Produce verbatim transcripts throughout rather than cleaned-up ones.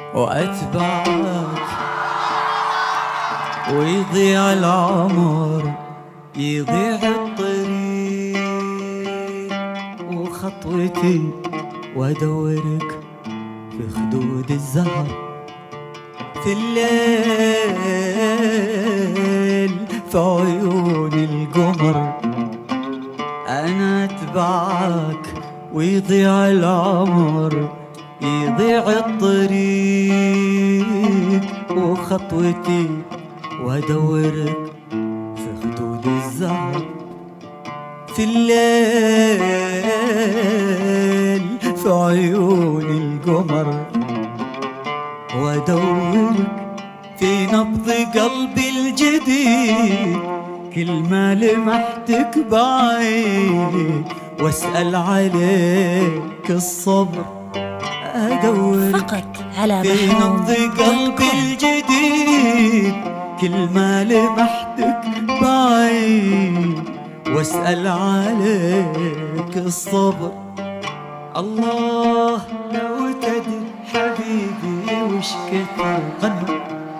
وأتبعك ويضيع العمر، يضيع الطريق وخطوتي وأدورك في خدود الزهر في الليل في عيون القمر. أنا أتبعك ويضيع العمر، يضيع الطريق وخطوتي وأدورك في خدود الزهر في الليل في عيون القمر. وأدورك في نبض قلبي الجديد، كل ما لمحتك بعيد واسأل عليك الصبر. أدور فقط على في نبض قلبي الجديد، كل ما لمحتك بعيد واسأل عليك الصبر. الله لو تدري حبيبي وش كثر غنى،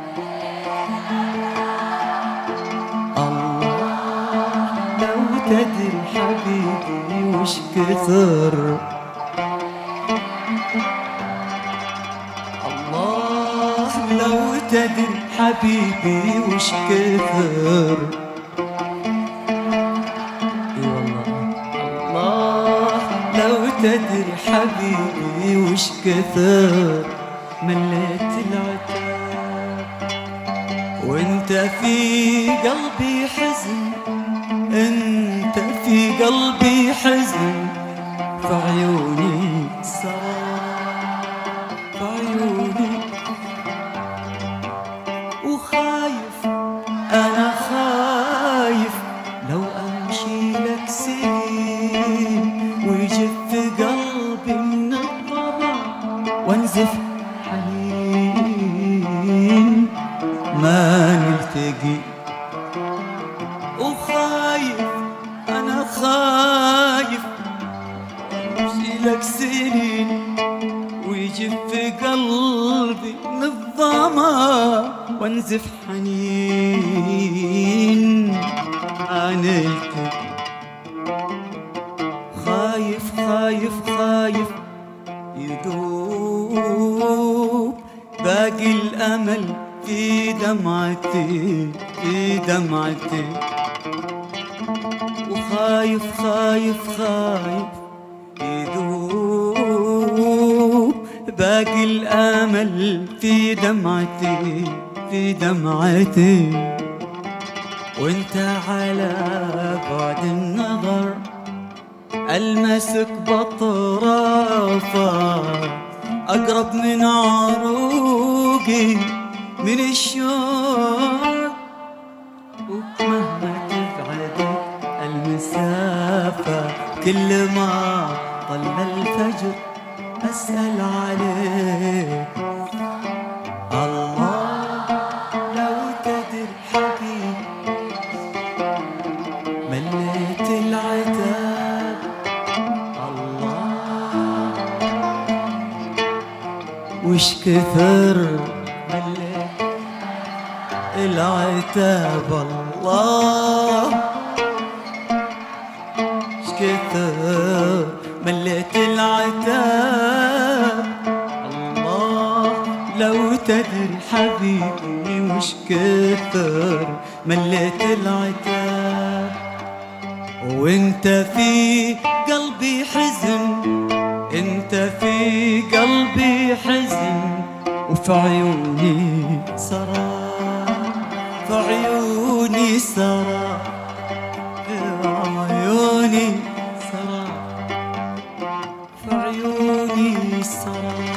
الله لو تدري حبيبي وش كثر، الله لو تدري حبيبي وش كثر. اي والله الله لو تدري حبيبي وش كثر. مليت العتاب وانت في قلبي حزن، انت في قلبي حزن، في عيوني سراب، في عيوني وخايف. انا خايف لو امشي لك سنين ويجف قلبي من الطمع وانزف حنين ما نلتقي. وخايف انا خايف امشي لك سنين ويجف قلبي من الظما وانزف حنين ما نلتقي. خايف خايف خايف يذوب باقي الأمل في دمعتي، في دمعتي. وخايف خايف خايف يذوب باقي الأمل في دمعتي، في دمعتي. وانت على بعد النظر ألمسك بطرافك، أقرب من عروقي من الشوق. ومهما تبعدك المسافة كل ما طل الفجر أسأل عليك. الله لو تدري حبيبي مليت العتاب، الله وش كثر مليت العتاب. الله وش كثر مليت العتاب. الله لو تدري حبيبي وش كثر مليت العتاب. وانت في قلبي حزن، انت في قلبي حزن، وفي عيوني سراب، في عيوني سراب، في عيوني سراب، في عيوني سراب.